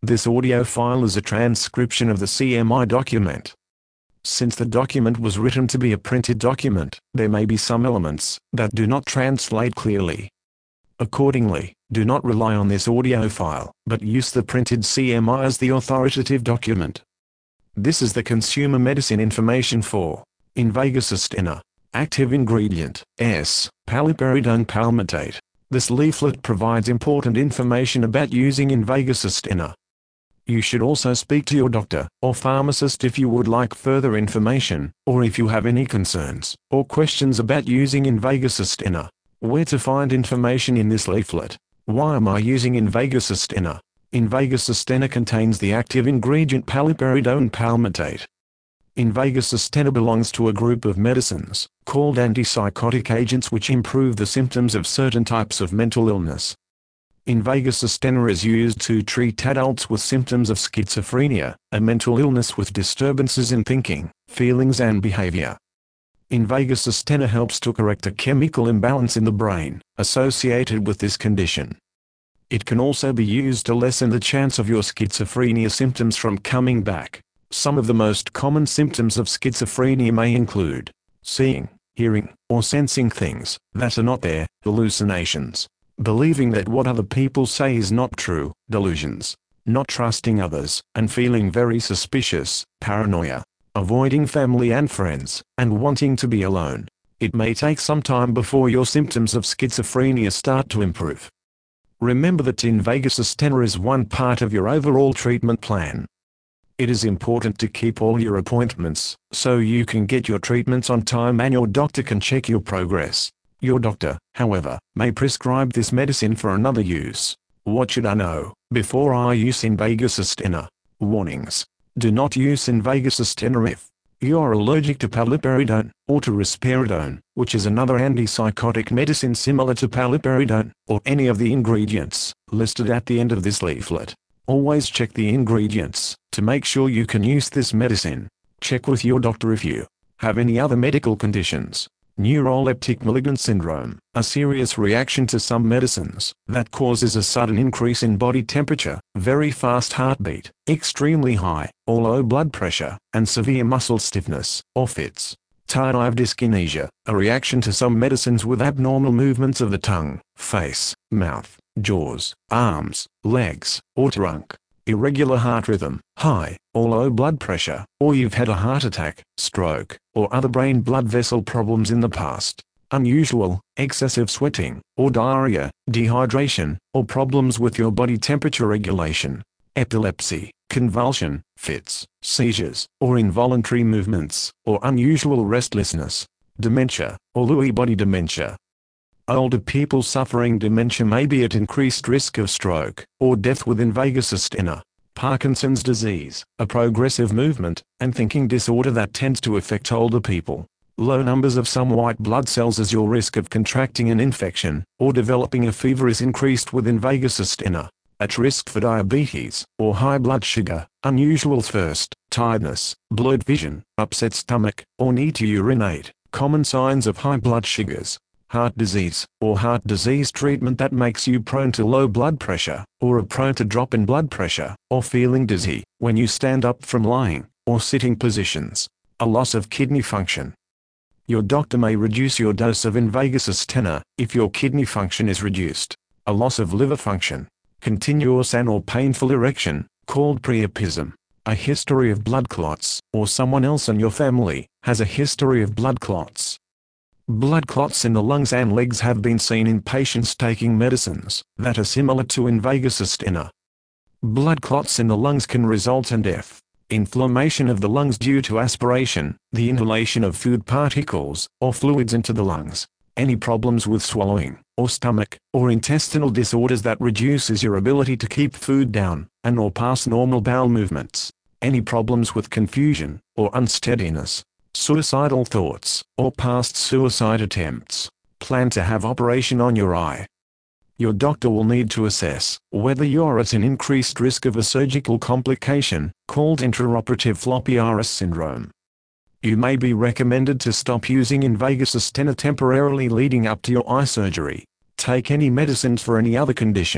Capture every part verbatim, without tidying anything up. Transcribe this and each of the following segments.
This audio file is a transcription of the C M I document. Since the document was written to be a printed document, there may be some elements that do not translate clearly. Accordingly, do not rely on this audio file, but use the printed C M I as the authoritative document. This is the consumer medicine information for Invega Sustenna. Active ingredient, S, paliperidone palmitate. This leaflet provides important information about using Invega Sustenna. You should also speak to your doctor or pharmacist if you would like further information, or if you have any concerns or questions about using Invega Sustenna. Where to find information in this leaflet? Why am I using Invega Sustenna? Invega Sustenna contains the active ingredient paliperidone palmitate. Invega Sustenna belongs to a group of medicines called antipsychotic agents which improve the symptoms of certain types of mental illness. Invega Sustenna is used to treat adults with symptoms of schizophrenia, a mental illness with disturbances in thinking, feelings and behavior. Invega Sustenna helps to correct a chemical imbalance in the brain associated with this condition. It can also be used to lessen the chance of your schizophrenia symptoms from coming back. Some of the most common symptoms of schizophrenia may include seeing, hearing, or sensing things that are not there, hallucinations, believing that what other people say is not true, delusions, not trusting others, and feeling very suspicious, paranoia, avoiding family and friends, and wanting to be alone. It may take some time before your symptoms of schizophrenia start to improve. Remember that Invega Sustenna is one part of your overall treatment plan. It is important to keep all your appointments, so you can get your treatments on time and your doctor can check your progress. Your doctor, however, may prescribe this medicine for another use. What should I know before I use Invega Sustenna? Warnings. Do not use Invega Sustenna if you are allergic to paliperidone, or to risperidone, which is another antipsychotic medicine similar to paliperidone, or any of the ingredients listed at the end of this leaflet. Always check the ingredients to make sure you can use this medicine. Check with your doctor if you have any other medical conditions. Neuroleptic malignant syndrome, a serious reaction to some medicines that causes a sudden increase in body temperature, very fast heartbeat, extremely high or low blood pressure, and severe muscle stiffness or fits. Tardive dyskinesia, a reaction to some medicines with abnormal movements of the tongue, face, mouth, jaws, arms, legs, or trunk. Irregular heart rhythm, high or low blood pressure, or you've had a heart attack, stroke, or other brain blood vessel problems in the past. Unusual, excessive sweating, or diarrhea, dehydration, or problems with your body temperature regulation. Epilepsy, convulsion, fits, seizures, or involuntary movements, or unusual restlessness. Dementia, or Lewy body dementia. Older people suffering dementia may be at increased risk of stroke or death with Invega Sustenna. Parkinson's disease, a progressive movement and thinking disorder that tends to affect older people. Low numbers of some white blood cells as your risk of contracting an infection or developing a fever is increased with Invega Sustenna. At risk for diabetes or high blood sugar, unusual thirst, tiredness, blurred vision, upset stomach, or need to urinate. Common signs of high blood sugars. Heart disease, or heart disease treatment that makes you prone to low blood pressure, or are prone to drop in blood pressure, or feeling dizzy when you stand up from lying or sitting positions. A loss of kidney function. Your doctor may reduce your dose of Invega Sustenna if your kidney function is reduced. A loss of liver function. Continuous and or painful erection, called priapism. A history of blood clots, or someone else in your family has a history of blood clots. Blood clots in the lungs and legs have been seen in patients taking medicines that are similar to Invega Sustenna. Blood clots in the lungs can result in death. Inflammation of the lungs due to aspiration, the inhalation of food particles or fluids into the lungs. Any problems with swallowing, or stomach, or intestinal disorders that reduces your ability to keep food down, and or pass normal bowel movements. Any problems with confusion, or unsteadiness. Suicidal thoughts, or past suicide attempts. Plan to have operation on your eye. Your doctor will need to assess whether you're at an increased risk of a surgical complication, called intraoperative floppy iris syndrome. You may be recommended to stop using Invega Sustenna temporarily leading up to your eye surgery. Take any medicines for any other condition.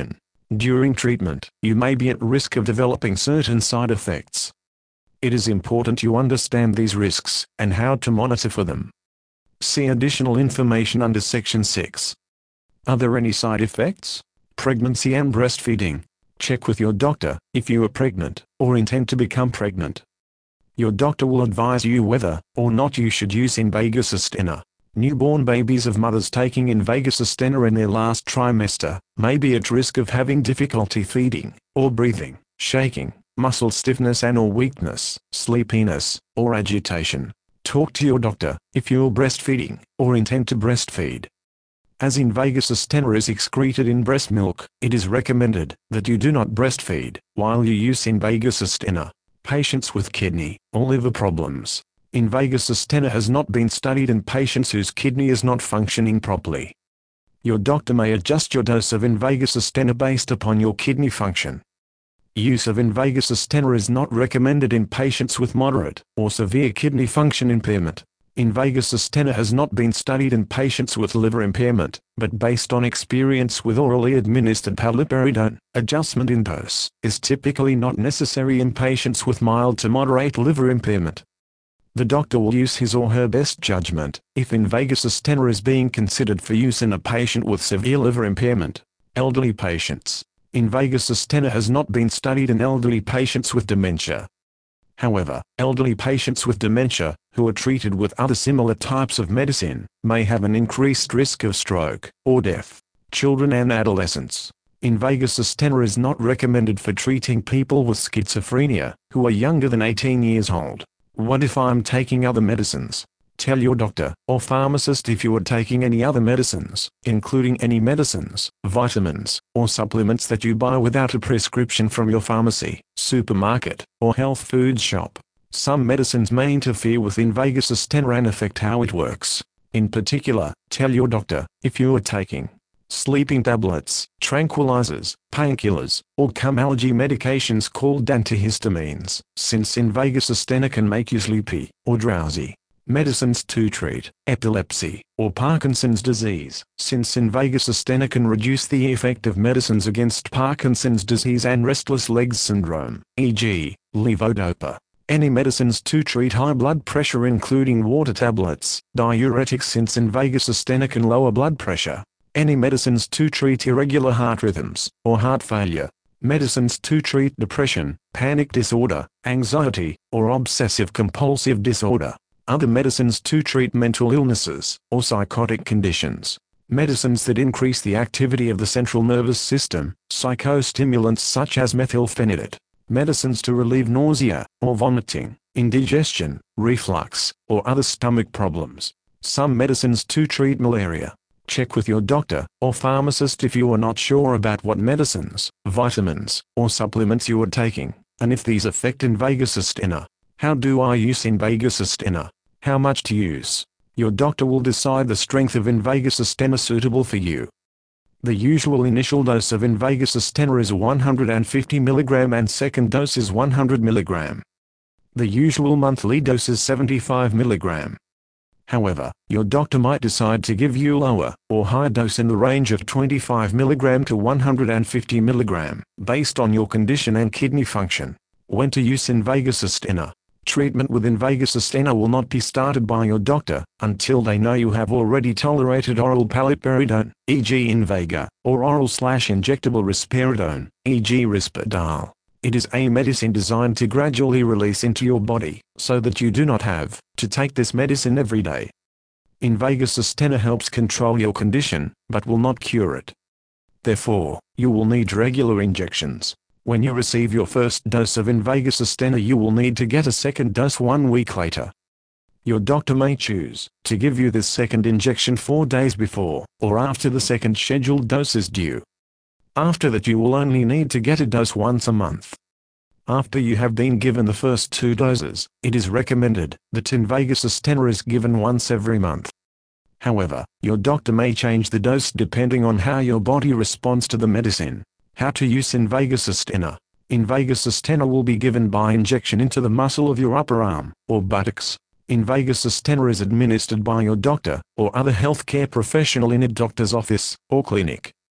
During treatment, you may be at risk of developing certain side effects. It is important you understand these risks and how to monitor for them. See additional information under Section six. Are there any side effects? Pregnancy and breastfeeding. Check with your doctor if you are pregnant or intend to become pregnant. Your doctor will advise you whether or not you should use Invega Sustenna. Newborn babies of mothers taking Invega Sustenna in their last trimester may be at risk of having difficulty feeding or breathing, shaking, muscle stiffness and or weakness, sleepiness, or agitation. Talk to your doctor if you are breastfeeding or intend to breastfeed. As Invega Sustenna is excreted in breast milk, it is recommended that you do not breastfeed while you use Invega Sustenna. Patients with kidney or liver problems. Invega Sustenna has not been studied in patients whose kidney is not functioning properly. Your doctor may adjust your dose of Invega Sustenna based upon your kidney function. Use of Invega Sustenna is not recommended in patients with moderate or severe kidney function impairment. Invega Sustenna has not been studied in patients with liver impairment, but based on experience with orally administered paliperidone, adjustment in dose is typically not necessary in patients with mild to moderate liver impairment. The doctor will use his or her best judgment if Invega Sustenna is being considered for use in a patient with severe liver impairment. Elderly patients. Invega Sustenna has not been studied in elderly patients with dementia. However, elderly patients with dementia, who are treated with other similar types of medicine, may have an increased risk of stroke or death. Children and adolescents. Invega Sustenna is not recommended for treating people with schizophrenia, who are younger than eighteen years old. What if I'm taking other medicines? Tell your doctor or pharmacist if you are taking any other medicines, including any medicines, vitamins, or supplements that you buy without a prescription from your pharmacy, supermarket, or health food shop. Some medicines may interfere with Invega Sustenna and affect how it works. In particular, tell your doctor if you are taking sleeping tablets, tranquilizers, painkillers, or some allergy medications called antihistamines, since Invega Sustenna can make you sleepy or drowsy. Medicines to treat epilepsy or Parkinson's disease, since Invega Sustenna can reduce the effect of medicines against Parkinson's disease and restless legs syndrome, for example, levodopa. Any medicines to treat high blood pressure including water tablets, diuretics since Invega Sustenna can lower blood pressure. Any medicines to treat irregular heart rhythms or heart failure. Medicines to treat depression, panic disorder, anxiety, or obsessive compulsive disorder. Other medicines to treat mental illnesses or psychotic conditions. Medicines that increase the activity of the central nervous system, psychostimulants such as methylphenidate. Medicines to relieve nausea or vomiting, indigestion, reflux, or other stomach problems. Some medicines to treat malaria. Check with your doctor or pharmacist if you are not sure about what medicines, vitamins, or supplements you are taking, and if these affect Invega Sustenna. How do I use Invega Sustenna? How much to use? Your doctor will decide the strength of Invega Sustenna suitable for you. The usual initial dose of Invega Sustenna is one hundred fifty milligrams and second dose is one hundred milligrams. The usual monthly dose is seventy-five milligrams. However, your doctor might decide to give you lower or higher dose in the range of twenty-five milligrams to one hundred fifty milligrams, based on your condition and kidney function. When to use Invega Sustenna? Treatment with Invega Sustenna will not be started by your doctor until they know you have already tolerated oral paliperidone, for example Invega, or oral slash injectable risperidone, for example Risperdal. It is a medicine designed to gradually release into your body, so that you do not have to take this medicine every day. Invega Sustenna helps control your condition, but will not cure it. Therefore, you will need regular injections. When you receive your first dose of Invega Sustenna, you will need to get a second dose one week later. Your doctor may choose to give you this second injection four days before or after the second scheduled dose is due. After that, you will only need to get a dose once a month. After you have been given the first two doses, it is recommended that Invega Sustenna is given once every month. However, your doctor may change the dose depending on how your body responds to the medicine. How to use Invega Sustenna? Invega Sustenna will be given by injection into the muscle of your upper arm or buttocks. Invega Sustenna is administered by your doctor or other healthcare professional in a doctor's office or clinic.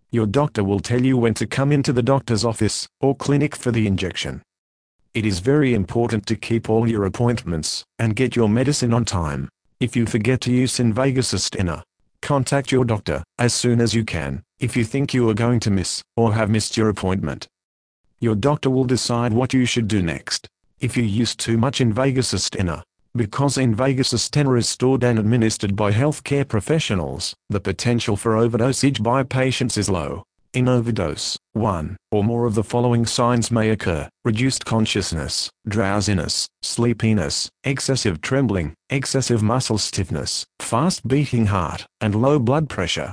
Your doctor will tell you when to come into the doctor's office or clinic for the injection. It is very important to keep all your appointments and get your medicine on time. If you forget to use Invega Sustenna, contact your doctor as soon as you can if you think you are going to miss or have missed your appointment. Your doctor will decide what you should do next. If you use too much Invega Sustenna, because Invega Sustenna is stored and administered by healthcare professionals, the potential for overdosage by patients is low. In overdose, one or more of the following signs may occur: reduced consciousness, drowsiness, sleepiness, excessive trembling, excessive muscle stiffness, fast beating heart, and low blood pressure.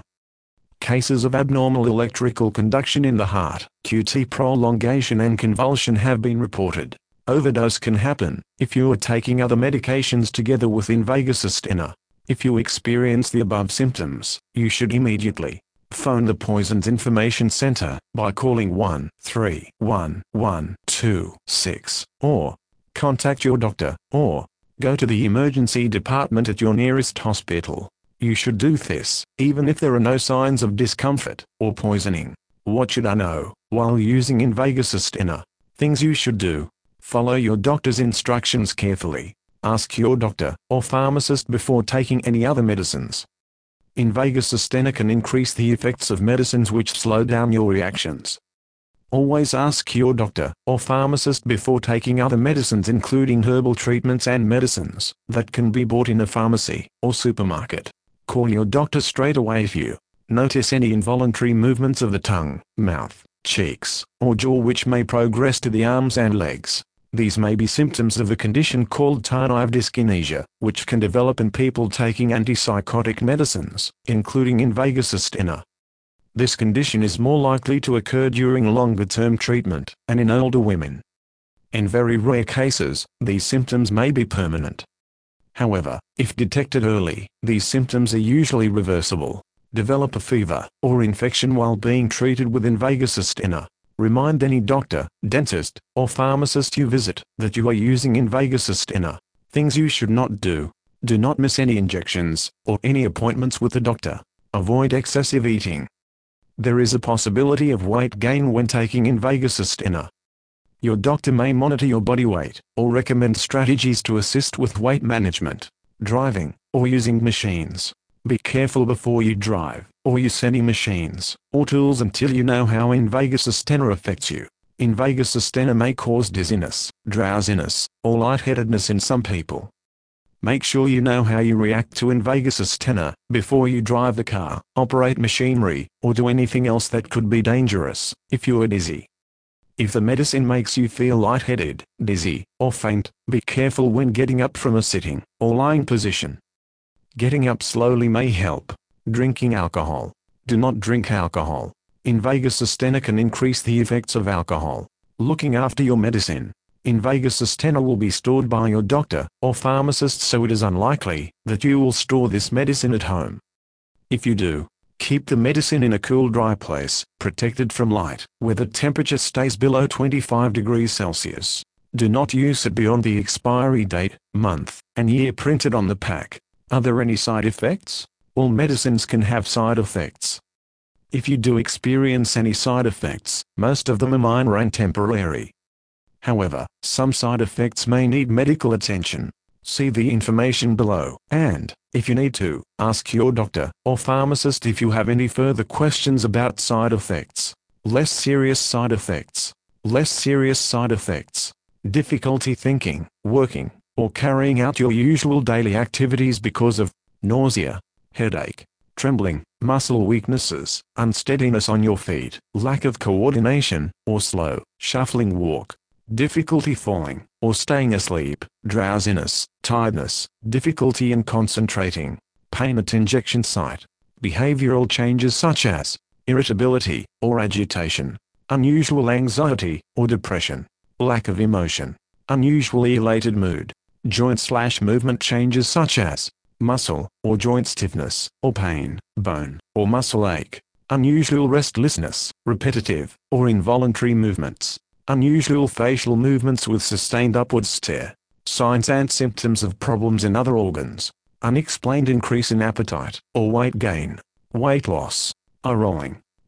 Cases of abnormal electrical conduction in the heart, Q T prolongation and convulsion have been reported. Overdose can happen if you are taking other medications together with Invega Sustenna. If you experience the above symptoms, you should immediately phone the Poisons Information Center by calling one three one one two six, or contact your doctor, or go to the emergency department at your nearest hospital. You should do this even if there are no signs of discomfort or poisoning. What should I know while using Invega Sustenna? Things you should do: follow your doctor's instructions carefully. Ask your doctor or pharmacist before taking any other medicines. Invega Sustenna can increase the effects of medicines which slow down your reactions. Always ask your doctor or pharmacist before taking other medicines, including herbal treatments and medicines that can be bought in a pharmacy or supermarket. Call your doctor straight away if you notice any involuntary movements of the tongue, mouth, cheeks, or jaw which may progress to the arms and legs. These may be symptoms of a condition called tardive dyskinesia, which can develop in people taking antipsychotic medicines, including Invega Sustenna. This condition is more likely to occur during longer-term treatment and in older women. In very rare cases, these symptoms may be permanent. However, if detected early, these symptoms are usually reversible. Develop a fever or infection while being treated with Invega Sustenna. Remind any doctor, dentist, or pharmacist you visit that you are using Invega Sustenna. Things you should not do: do not miss any injections or any appointments with the doctor. Avoid excessive eating. There is a possibility of weight gain when taking Invega Sustenna. Your doctor may monitor your body weight or recommend strategies to assist with weight management. Driving or using machines. Be careful before you drive or use any machines or tools until you know how Invega Sustenna affects you. Invega Sustenna may cause dizziness, drowsiness, or lightheadedness in some people. Make sure you know how you react to Invega Sustenna before you drive the car, operate machinery, or do anything else that could be dangerous. If you are dizzy, if the medicine makes you feel lightheaded, dizzy, or faint, be careful when getting up from a sitting or lying position. Getting up slowly may help. Drinking alcohol. Do not drink alcohol. Invega Sustenna can increase the effects of alcohol. Looking after your medicine. Invega Sustenna will be stored by your doctor or pharmacist, so it is unlikely that you will store this medicine at home. If you do, keep the medicine in a cool, dry place, protected from light, where the temperature stays below twenty-five degrees Celsius. Do not use it beyond the expiry date, month, and year printed on the pack. Are there any side effects? All medicines can have side effects. If you do experience any side effects, most of them are minor and temporary. However, some side effects may need medical attention. See the information below, and, if you need to, ask your doctor or pharmacist if you have any further questions about side effects. Less serious side effects. Less serious side effects. Difficulty thinking, working, or carrying out your usual daily activities because of nausea, headache, trembling, muscle weaknesses, unsteadiness on your feet, lack of coordination, or slow, shuffling walk, difficulty falling, or staying asleep, drowsiness, tiredness, difficulty in concentrating, pain at injection site, behavioral changes such as irritability or agitation, unusual anxiety or depression, lack of emotion, unusually elated mood, joint/movement changes such as muscle or joint stiffness or pain, bone or muscle ache, unusual restlessness, repetitive or involuntary movements, unusual facial movements with sustained upward stare, signs and symptoms of problems in other organs, unexplained increase in appetite or weight gain, weight loss, eye rolling,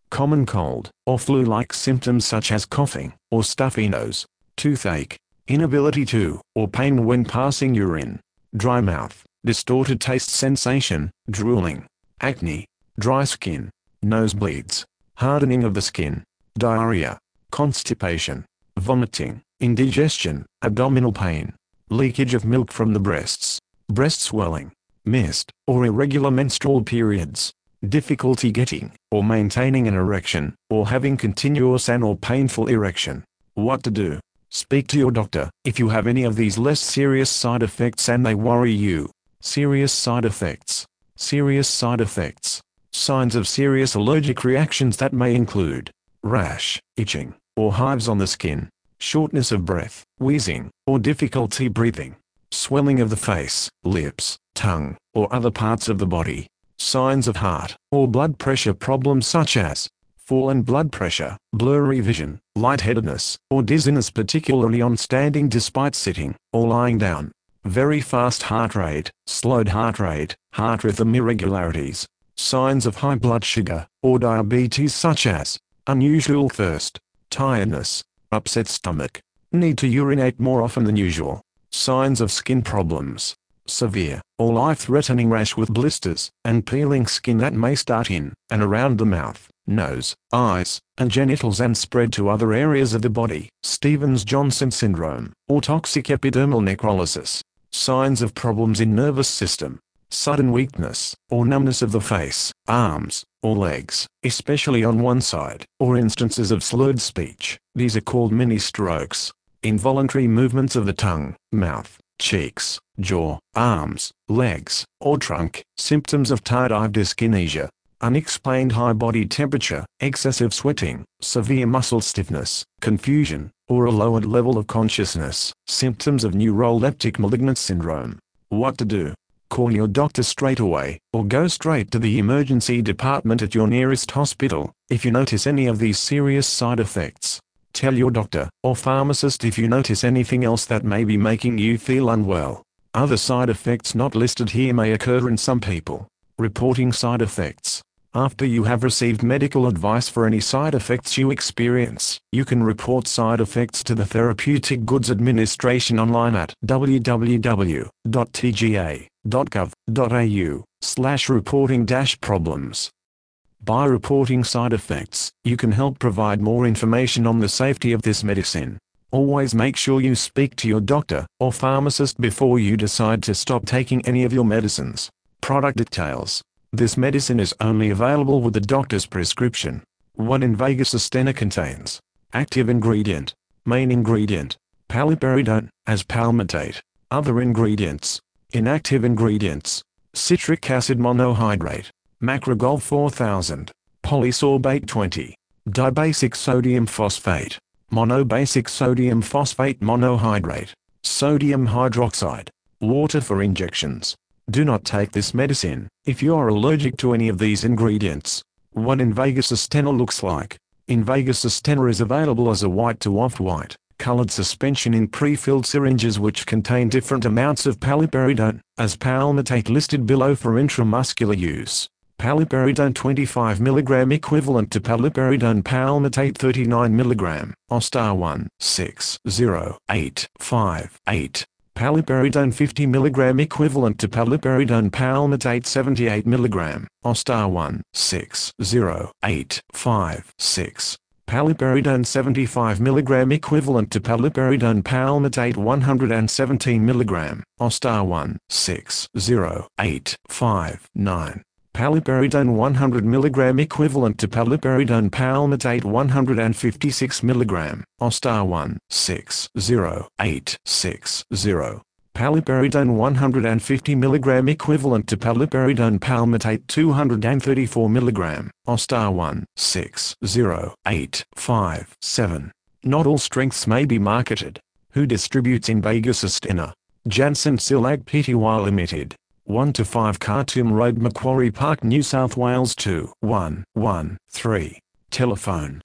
common cold or flu-like symptoms such as coughing or stuffy nose, toothache, inability to or pain when passing urine, dry mouth, distorted taste sensation, drooling, acne, dry skin, nosebleeds, hardening of the skin, diarrhea, constipation, vomiting, indigestion, abdominal pain, leakage of milk from the breasts, breast swelling, missed or irregular menstrual periods, difficulty getting or maintaining an erection, or having continuous and or painful erection. What to do? Speak to your doctor if you have any of these less serious side effects and they worry you. Serious side effects. Serious side effects. Signs of serious allergic reactions that may include rash, itching, or hives on the skin, shortness of breath, wheezing, or difficulty breathing, swelling of the face, lips, tongue, or other parts of the body. Signs of heart or blood pressure problems such as fallen blood pressure, blurry vision, lightheadedness, or dizziness particularly on standing despite sitting or lying down, very fast heart rate, slowed heart rate, heart rhythm irregularities, signs of high blood sugar or diabetes such as unusual thirst, tiredness, upset stomach, need to urinate more often than usual, signs of skin problems, severe or life-threatening rash with blisters and peeling skin that may start in and around the mouth, nose, eyes, and genitals and spread to other areas of the body, Stevens-Johnson syndrome, or toxic epidermal necrolysis, signs of problems in nervous system, sudden weakness or numbness of the face, arms, or legs, especially on one side, or instances of slurred speech. These are called mini strokes. Involuntary movements of the tongue, mouth, cheeks, jaw, arms, legs, or trunk, symptoms of tardive dyskinesia, unexplained high body temperature, excessive sweating, severe muscle stiffness, confusion, or a lowered level of consciousness, symptoms of neuroleptic malignant syndrome. What to do? Call your doctor straight away, or go straight to the emergency department at your nearest hospital, if you notice any of these serious side effects. Tell your doctor or pharmacist if you notice anything else that may be making you feel unwell. Other side effects not listed here may occur in some people. Reporting side effects. After you have received medical advice for any side effects you experience, you can report side effects to the Therapeutic Goods Administration online at w w w dot t g a dot gov dot a u slash reporting dash problems. By reporting side effects, you can help provide more information on the safety of this medicine. Always make sure you speak to your doctor or pharmacist before you decide to stop taking any of your medicines. Product details. This medicine is only available with the doctor's prescription. What Invega Sustenna contains. Active ingredient. Main ingredient. Paliperidone, as palmitate. Other ingredients. Inactive ingredients. Citric acid monohydrate. Macrogol four thousand, polysorbate twenty, dibasic sodium phosphate, monobasic sodium phosphate monohydrate, sodium hydroxide, water for injections. Do not take this medicine if you are allergic to any of these ingredients. What Invega Sustenna looks like. Invega Sustenna is available as a white to off-white, colored suspension in pre-filled syringes which contain different amounts of paliperidone, as palmitate listed below for intramuscular use. Paliperidone twenty-five milligrams equivalent to paliperidone palmitate thirty-nine milligrams, Ostar one six zero eight five eight. Paliperidone fifty milligrams equivalent to paliperidone palmitate seventy-eight milligrams, Ostar one six zero eight five six. Paliperidone seventy-five milligrams equivalent to paliperidone palmitate one hundred seventeen milligrams, Ostar one six zero eight five nine. Paliperidone one hundred milligrams equivalent to paliperidone palmitate one hundred fifty-six milligrams, Ostar one six zero eight six zero. Paliperidone one hundred fifty milligrams equivalent to paliperidone palmitate two hundred thirty-four milligrams, Ostar one six zero eight five seven. Not all strengths may be marketed. Who distributes Invega Sustenna? Janssen Silag Pty Limited. one to five Khartoum Road, Macquarie Park, New South Wales two one one three. Telephone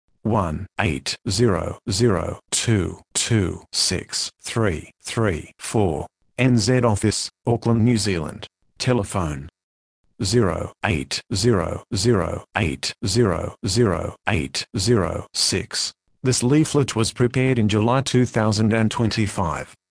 one eight zero zero two two six three three four. N Z Office, Auckland, New Zealand. Telephone zero eight zero zero eight zero zero eight zero six. This leaflet was prepared in July two thousand twenty-five.